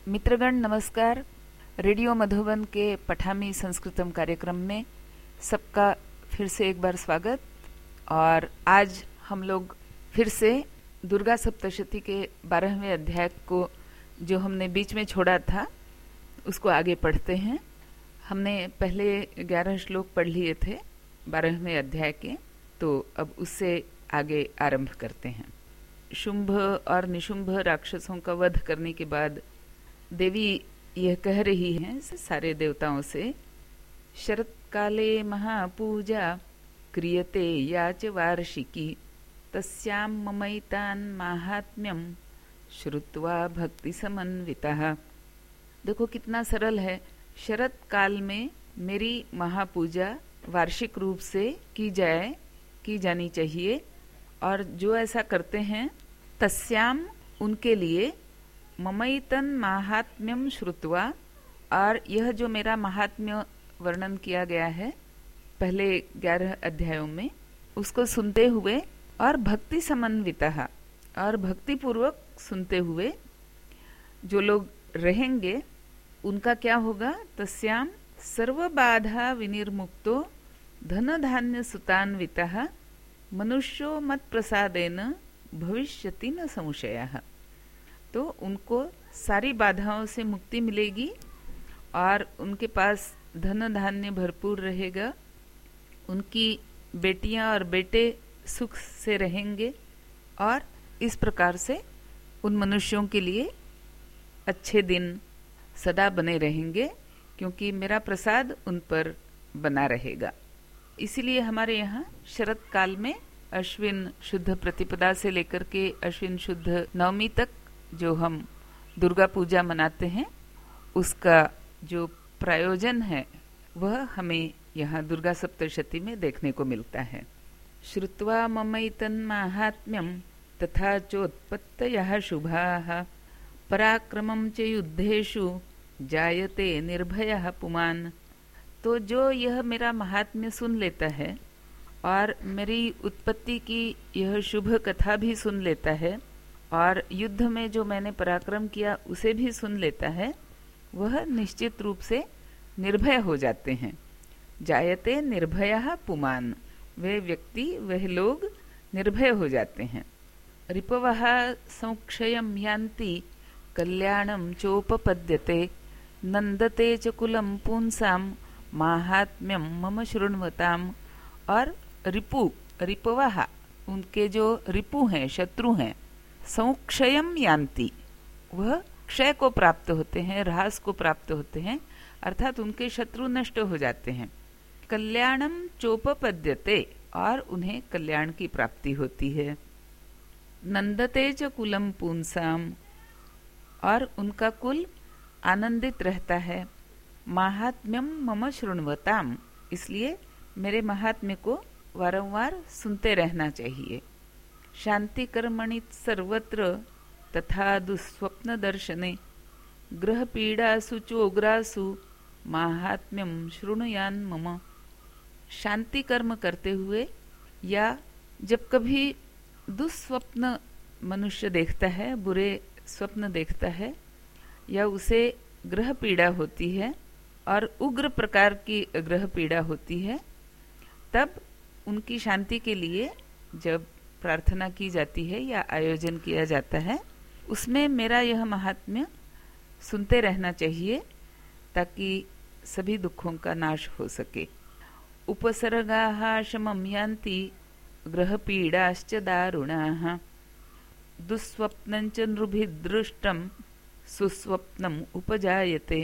मित्रगण नमस्कार। रेडियो मधुबन के पठामी संस्कृतम कार्यक्रम में सबका फिर से एक बार स्वागत। और आज हम लोग फिर से दुर्गा सप्तशती के 12वें अध्याय को जो हमने बीच में छोड़ा था उसको आगे पढ़ते हैं। हमने पहले 11 श्लोक पढ़ लिए थे 12वें अध्याय के, तो अब उससे आगे आरंभ करते हैं। शुंभ और निशुंभ राक्षसों का वध करने के बाद देवी यह कह रही हैं सारे देवताओं से, शरत काले महापूजा क्रियते याच वार्षिकी तस्यां ममैतान माहात्म्यम श्रुत्वा भक्ति समन्वितः। देखो कितना सरल है। शरत काल में मेरी महापूजा वार्षिक रूप से की जानी चाहिए, और जो ऐसा करते हैं तस्याम उनके लिए ममैतन माहात्म्यम श्रुत्वा, और यह जो मेरा महात्म्य वर्णन किया गया है पहले 11 अध्यायों में उसको सुनते हुए और भक्ति समन्वितः, और भक्ति पूर्वक सुनते हुए जो लोग रहेंगे उनका क्या होगा, तस्याम सर्व बाधा विनिर्मुक्तो धन धान्य सुतान्वितः मनुष्यो मत प्रसादेन भविष्यति न संशयः। तो उनको सारी बाधाओं से मुक्ति मिलेगी और उनके पास धन धान्य भरपूर रहेगा, उनकी बेटियां और बेटे सुख से रहेंगे, और इस प्रकार से उन मनुष्यों के लिए अच्छे दिन सदा बने रहेंगे, क्योंकि मेरा प्रसाद उन पर बना रहेगा। इसीलिए हमारे यहाँ शरत काल में अश्विन शुद्ध प्रतिपदा से लेकर के अश्विन शुद्ध नवमी तक जो हम दुर्गा पूजा मनाते हैं उसका जो प्रयोजन है वह हमें यहाँ दुर्गा सप्तशती में देखने को मिलता है। श्रुत्वा ममैतन माहात्म्यम तथा चोत्पत्तयः शुभाः पराक्रमं च युद्धेषु जायते निर्भयः पुमान्। तो जो यह मेरा महात्म्य सुन लेता है और मेरी उत्पत्ति की यह शुभ कथा भी सुन लेता है और युद्ध में जो मैंने पराक्रम किया उसे भी सुन लेता है, वह निश्चित रूप से निर्भय हो जाते हैं। जायते निर्भयः पुमान्, वे व्यक्ति वह लोग निर्भय हो जाते हैं। रिपवः संक्षयं यान्ति कल्याणं चोपपद्यते नंदते च कुलं पुंसां माहात्म्यम मम शृण्वताम्। और रिपवः उनके जो रिपु हैं, शत्रु हैं, संक्षयम यान्ति, वह क्षय को प्राप्त होते हैं, ह्रास को प्राप्त होते हैं, अर्थात उनके शत्रु नष्ट हो जाते हैं। कल्याणम चोपपद्यते, और उन्हें कल्याण की प्राप्ति होती है। नंदते च कुलम पुंसाम, और उनका कुल आनंदित रहता है। माहात्म्यम मम शृण्वताम, इसलिए मेरे महात्म्य को वारंवार सुनते रहना चाहिए। शांति कर्मणि सर्वत्र तथा दुस्वप्न दर्शने ग्रह पीड़ासु चोग्रासु माहात्म्यम शृणुयान मम। शांति कर्म करते हुए या जब कभी दुस्वप्न मनुष्य देखता है, बुरे स्वप्न देखता है, या उसे ग्रह पीड़ा होती है और उग्र प्रकार की ग्रह पीड़ा होती है, तब उनकी शांति के लिए जब प्रार्थना की जाती है या आयोजन किया जाता है, उसमें मेरा यह महात्म्य सुनते रहना चाहिए ताकि सभी दुखों का नाश हो सके। उपसर्गाः शमं यान्ति ग्रह पीड़ाश्च दारुणाः दुस्वप्नं च नृभिर्दृष्टं सुस्वप्नम उपजायते।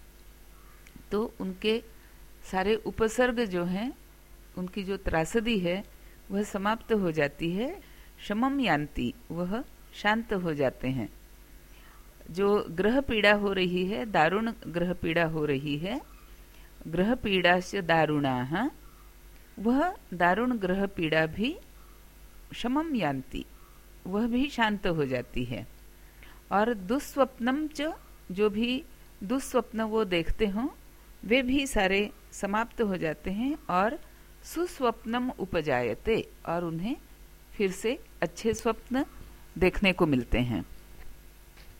तो उनके सारे उपसर्ग जो हैं, उनकी जो त्रासदी है वह समाप्त हो जाती है। शमम यान्ति, वह शांत हो जाते हैं। जो ग्रह पीड़ा हो रही है, दारुण ग्रह पीड़ा हो रही है, ग्रह पीड़ा से दारुणाः, वह दारुण ग्रह पीड़ा भी शमम यान्ति, वह भी शांत हो जाती है। और दुस्वप्नम च, जो भी दुस्वप्न वो देखते हों वे भी सारे समाप्त हो जाते हैं, और सुस्वप्नम उपजायते, और उन्हें फिर से अच्छे स्वप्न देखने को मिलते हैं।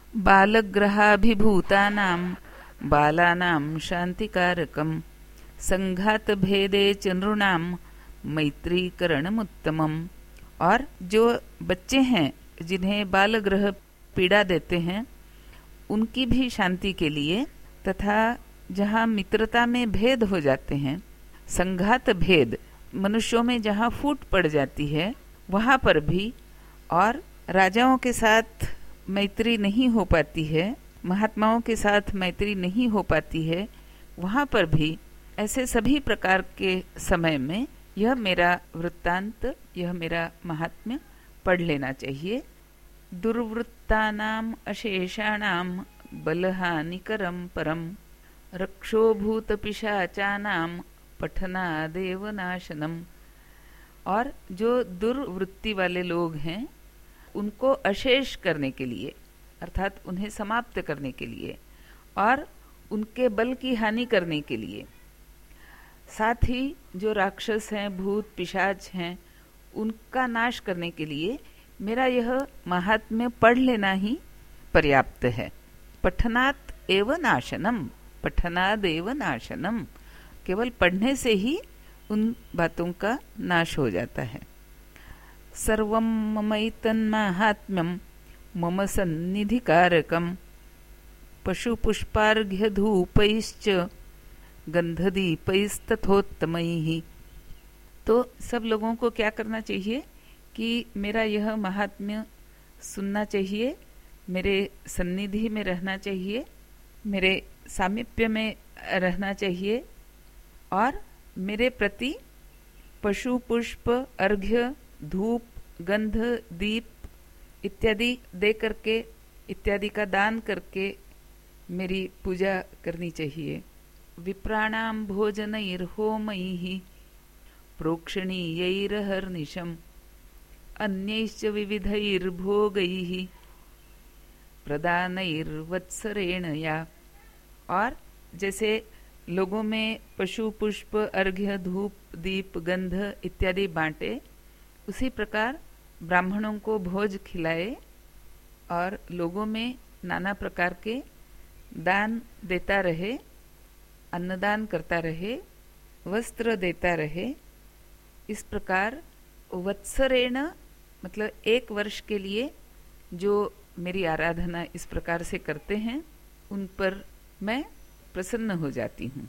बालग्रहाभिभूतानां बालानां शांतिकारकम् संघात भेदे च नृणां मैत्रीकरणमुत्तमम्। और जो बच्चे हैं जिन्हें बालग्रह पीड़ा देते हैं उनकी भी शांति के लिए, तथा जहाँ मित्रता में भेद हो जाते हैं, संघात भेद मनुष्यों में जहाँ फूट पड़ जाती है वहाँ पर भी, और राजाओं के साथ मैत्री नहीं हो पाती है, महात्माओं के साथ मैत्री नहीं हो पाती है, वहाँ पर भी ऐसे सभी प्रकार के समय में यह मेरा वृत्तांत, यह मेरा महात्म्य पढ़ लेना चाहिए। दुर्वृत्तानाम अशेषाणाम बलहानिकरम परम रक्षोभूत पिशाचानाम पठनादेव नाशनम। और जो दुर्वृत्ति वाले लोग हैं उनको अशेष करने के लिए, अर्थात उन्हें समाप्त करने के लिए और उनके बल की हानि करने के लिए, साथ ही जो राक्षस हैं, भूत पिशाच हैं, उनका नाश करने के लिए मेरा यह महात्म्य पढ़ लेना ही पर्याप्त है। पठनात् एव नाशनम, पठनादेव नाशनम, केवल पढ़ने से ही उन बातों का नाश हो जाता है। सर्वं ममैतन्माहात्म्यं मम सन्निधिकारकं पशुपुष्पार्घ्यधूपैश्च गंधदीपैस्तथोत्तमैः। तो सब लोगों को क्या करना चाहिए कि मेरा यह महात्म्य सुनना चाहिए, मेरे सन्निधि में रहना चाहिए, मेरे सामीप्य में रहना चाहिए और मेरे प्रति पशु पुष्प अर्घ्य धूप गंध दीप इत्यादि दे करके, इत्यादि का दान करके मेरी पूजा करनी चाहिए। विप्राणां भोजनैर्होमैः प्रोक्षणीयैरहर्निशम् अन्यैश्च विविधैर्भोगैः प्रदानैर्वत्सरेण या। और जैसे लोगों में पशु पुष्प अर्घ्य धूप दीप गंध इत्यादि बांटे, उसी प्रकार ब्राह्मणों को भोज खिलाए और लोगों में नाना प्रकार के दान देता रहे, अन्नदान करता रहे, वस्त्र देता रहे। इस प्रकार वत्सरेण मतलब 1 वर्ष के लिए जो मेरी आराधना इस प्रकार से करते हैं उन पर मैं प्रसन्न हो जाती हूँ।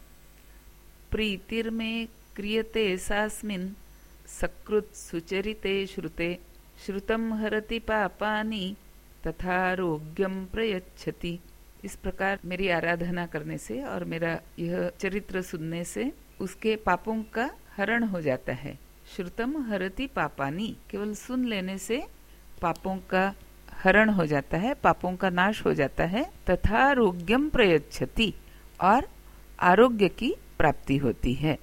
प्रीतिर्मे क्रियते सास्मिन् सकृत सुचरिते श्रुते श्रुतम हरति पापानि तथारोग्यम प्रयच्छति। इस प्रकार मेरी आराधना करने से और मेरा यह चरित्र सुनने से उसके पापों का हरण हो जाता है। श्रुतम हरति पापानि, केवल सुन लेने से पापों का हरण हो जाता है, पापों का नाश हो जाता है। तथा आरोग्यम प्रयच्छति, और आरोग्य की प्राप्ति होती है।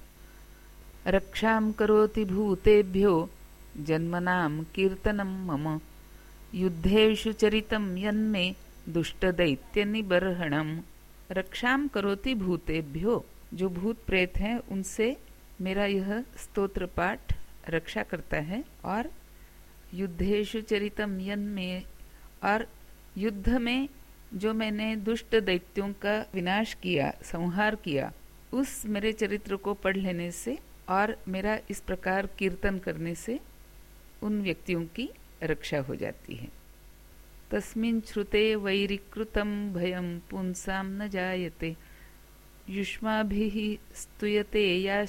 रक्षां करोति भूतेभ्यो जन्मनां कीर्तनं मम युद्धेषु चरितं यन्मे दुष्टदैत्य निबर्हणम्। रक्षां करोति भूतेभ्यो, जो भूत प्रेत हैं उनसे मेरा यह स्तोत्र पाठ रक्षा करता है। और युद्धेषु चरितं यन्मे, और युद्ध में जो मैंने दुष्ट दैत्यों का विनाश किया, संहार किया, उस मेरे चरित्र को पढ़ लेने से और मेरा इस प्रकार कीर्तन करने से उन व्यक्तियों की रक्षा हो जाती है। तस्मिन् श्रुते वैरिकृतं भयं पुंसां न जायते युष्माभिः स्तूयते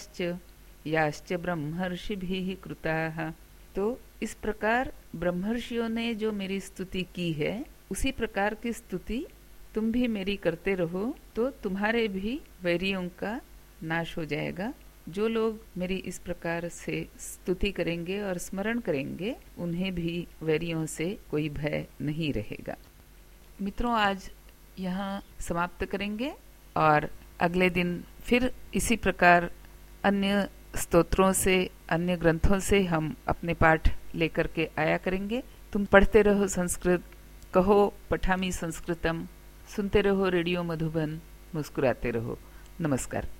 याश्च ब्रह्मर्षिभिः कृताः। तो इस प्रकार ब्रह्मर्षियों ने जो मेरी स्तुति की है, उसी प्रकार की स्तुति तुम भी मेरी करते रहो, तो तुम्हारे भी वैरियों का नाश हो जाएगा। जो लोग मेरी इस प्रकार से स्तुति करेंगे और स्मरण करेंगे, उन्हें भी वैरियों से कोई भय नहीं रहेगा। मित्रों, आज यहाँ समाप्त करेंगे और अगले दिन फिर इसी प्रकार अन्य स्तोत्रों से, अन्य ग्रंथों से हम अपने पाठ लेकर के आया करेंगे। तुम पढ़ते रहो संस्कृत, कहो पठामी संस्कृतम, सुनते रहो रेडियो मधुबन, मुस्कुराते रहो। नमस्कार।